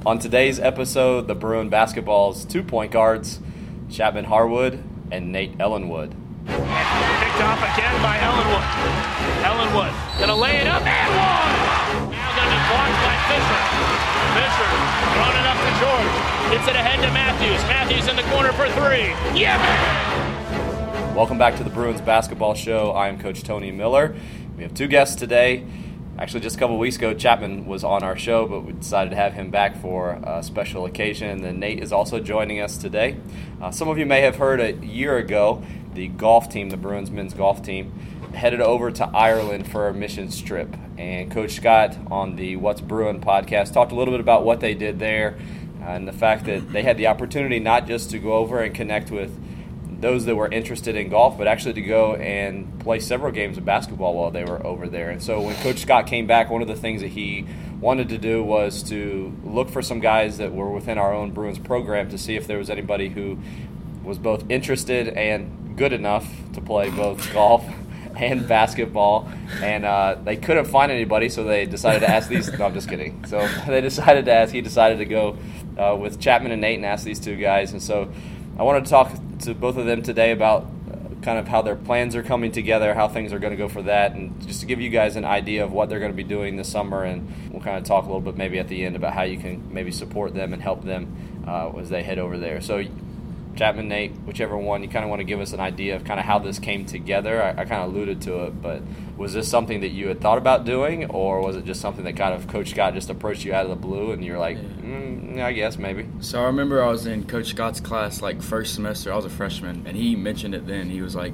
On today's episode, the Bruin basketball's 2 point guards, Chapman Harwood and Nate Ellenwood. Picked off again by Ellenwood. Ellenwood gonna lay it up and one! Now gonna be blocked by Fisher. Fisher throwing it up to George. Gets it ahead to Matthews. Matthews in the corner for three. Yeah, man! Welcome back to the Bruins basketball show. I am Coach Tony Miller. We have two guests today. Actually, just a couple weeks ago, Chapman was on our show, but we decided to have him back for a special occasion. And then Nate is also joining us today. Some of you may have heard a year ago, the golf team, the Bruins men's golf team, headed over to Ireland for a missions trip. And Coach Scott on the What's Bruin podcast talked a little bit about what they did there and the fact that they had the opportunity not just to go over and connect with those that were interested in golf, but actually to go and play several games of basketball while they were over there. And so when Coach Scott came back, one of the things that he wanted to do was to look for some guys that were within our own Bruins program to see if there was anybody who was both interested and good enough to play both golf and basketball. And they couldn't find anybody, so they decided to ask these – no, I'm just kidding. So he decided to go with Chapman and Nate and ask these two guys. And so I wanted to talk to both of them today about kind of how their plans are coming together, how things are going to go for that, and just to give you guys an idea of what they're going to be doing this summer. And we'll kind of talk a little bit maybe at the end about how you can maybe support them and help them as they head over there. So Chapman, Nate, whichever one, you kind of want to give us an idea of kind of how this came together. I kind of alluded to it, but was this something that you had thought about doing, or was it just something that kind of Coach Scott just approached you out of the blue and you're like, I guess maybe? So I remember I was in Coach Scott's class like first semester. I was a freshman, and he mentioned it then. He was like,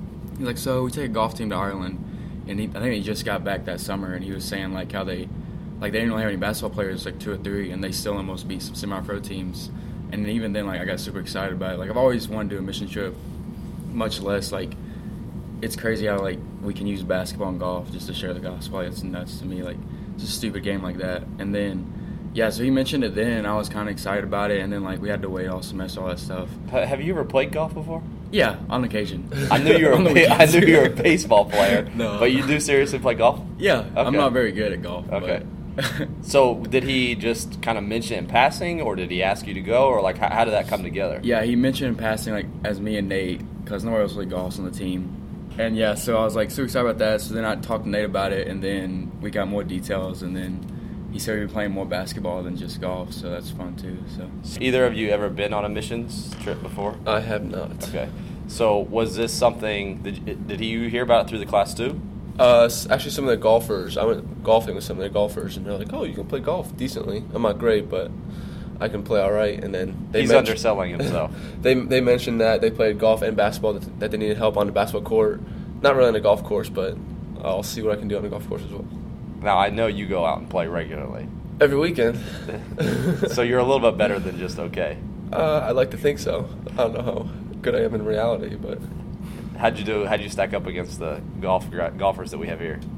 so we take a golf team to Ireland, and I think he just got back that summer, and he was saying like how they didn't really have any basketball players, like 2 or 3, and they still almost beat some semi-pro teams. And even then, like, I got super excited about it. Like, I've always wanted to do a mission trip, much less, like, it's crazy how, like, we can use basketball and golf just to share the gospel. Like, it's nuts to me. Like, it's a stupid game like that. And then, yeah, so he mentioned it then, and I was kind of excited about it. And then, like, we had to wait all semester, all that stuff. Have you ever played golf before? Yeah, on occasion. I knew you were a baseball player. No. But you do seriously play golf? Yeah, okay. I'm not very good at golf. Okay. But So did he just kind of mention it in passing, or did he ask you to go, or like how did that come together? Yeah, he mentioned in passing, like, as me and Nate, because nobody else really golfs on the team. And yeah, so I was like super excited about that. So then I talked to Nate about it, and then we got more details, and then he said we were playing more basketball than just golf, so that's fun too. So Either of you ever been on a missions trip before? I have not. Okay. So was this something, did you hear about it through the class too? Actually, some of the golfers, I went golfing with some of the golfers, and they're like, oh, you can play golf decently. I'm not great, but I can play all right. And then He's underselling himself. They mentioned that they played golf and basketball, that they needed help on the basketball court. Not really on a golf course, but I'll see what I can do on a golf course as well. Now, I know you go out and play regularly. Every weekend. So you're a little bit better than just okay. I'd like to think so. I don't know how good I am in reality, but... How'd you stack up against the golfers that we have here?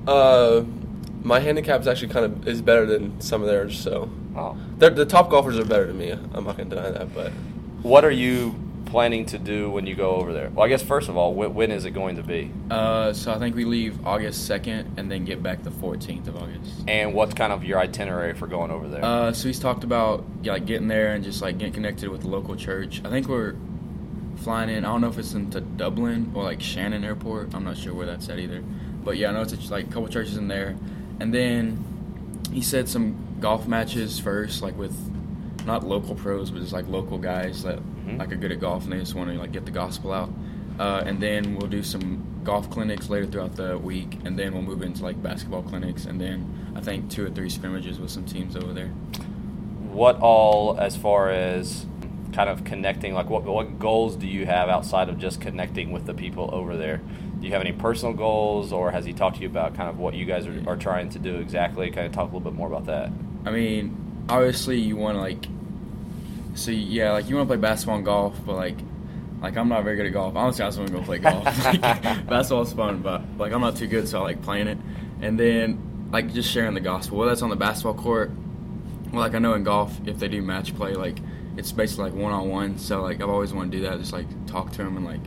My handicap is actually is better than some of theirs, so... Oh. The top golfers are better than me. I'm not going to deny that, but... What are you planning to do when you go over there? Well, I guess, first of all, when is it going to be? So I think we leave August 2nd and then get back the 14th of August. And what's kind of your itinerary for going over there? So he's talked about like getting there and just like getting connected with the local church. I think we're flying in. I don't know if it's into Dublin or like Shannon Airport. I'm not sure where that's at either. But yeah, I know it's just like a couple churches in there. And then he said some golf matches first, like with not local pros, but just like local guys that like are good at golf and they just want to like get the gospel out. And then we'll do some golf clinics later throughout the week, and then we'll move into like basketball clinics, and then I think 2 or 3 scrimmages with some teams over there. What all, as far as kind of connecting, like what goals do you have outside of just connecting with the people over there? Do you have any personal goals, or has he talked to you about kind of what you guys are trying to do exactly? Kind of talk a little bit more about that. I mean, obviously you want to like, so yeah, like you want to play basketball and golf, but like I'm not very good at golf. Honestly, I just want to go play golf. Basketball's fun, but like I'm not too good, so I like playing it. And then like just sharing the gospel, whether that's on the basketball court, well, like I know in golf, if they do match play, like it's basically like one-on-one. So like I've always wanted to do that, just like talk to them and like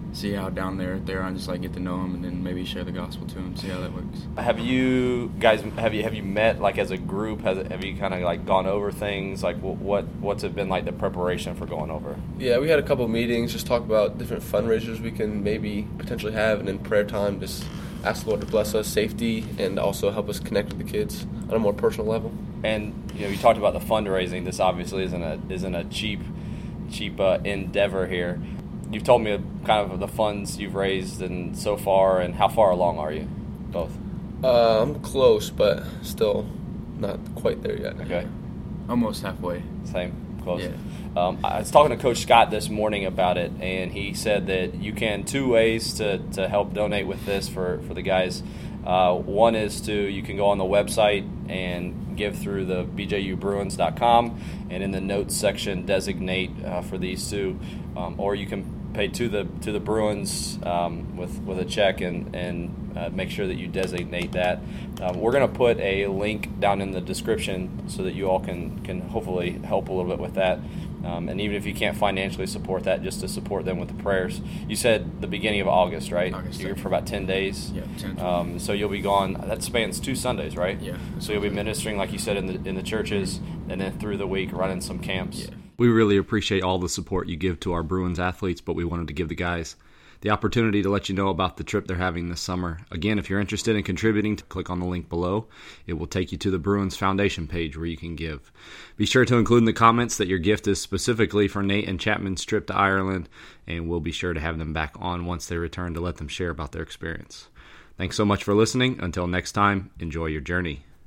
see how down there they're on, just like get to know them, and then maybe share the gospel to them, see how that works. Have you guys have you met like as a group? Have you kind of like gone over things? Like what's it been like the preparation for going over? Yeah, we had a couple of meetings, just talk about different fundraisers we can maybe potentially have, and in prayer time, just ask the Lord to bless us, safety, and also help us connect with the kids on a more personal level. And you talked about the fundraising. This obviously isn't a cheap endeavor here. You've told me kind of the funds you've raised and so far, and how far along are you, both? I'm close, but still not quite there yet. Okay. Almost halfway. Same, close. Yeah. I was talking to Coach Scott this morning about it, and he said that you can 2 ways to help donate with this for the guys. One is you can go on the website and give through the bjubruins.com, and in the notes section designate for these two, or you can pay to the Bruins with a check and make sure that you designate that. We're going to put a link down in the description so that you all can hopefully help a little bit with that. And even if you can't financially support that, just to support them with the prayers. You said the beginning of August, right? August. You're for about 10 days. Yeah, 10. So you'll be gone. That spans 2 Sundays, right? Yeah. So you'll be ministering, like you said, in the churches, and then through the week running some camps. Yeah. We really appreciate all the support you give to our Bruins athletes, but we wanted to give the guys the opportunity to let you know about the trip they're having this summer. Again, if you're interested in contributing, click on the link below. It will take you to the Bruins Foundation page where you can give. Be sure to include in the comments that your gift is specifically for Nate and Chapman's trip to Ireland, and we'll be sure to have them back on once they return to let them share about their experience. Thanks so much for listening. Until next time, enjoy your journey.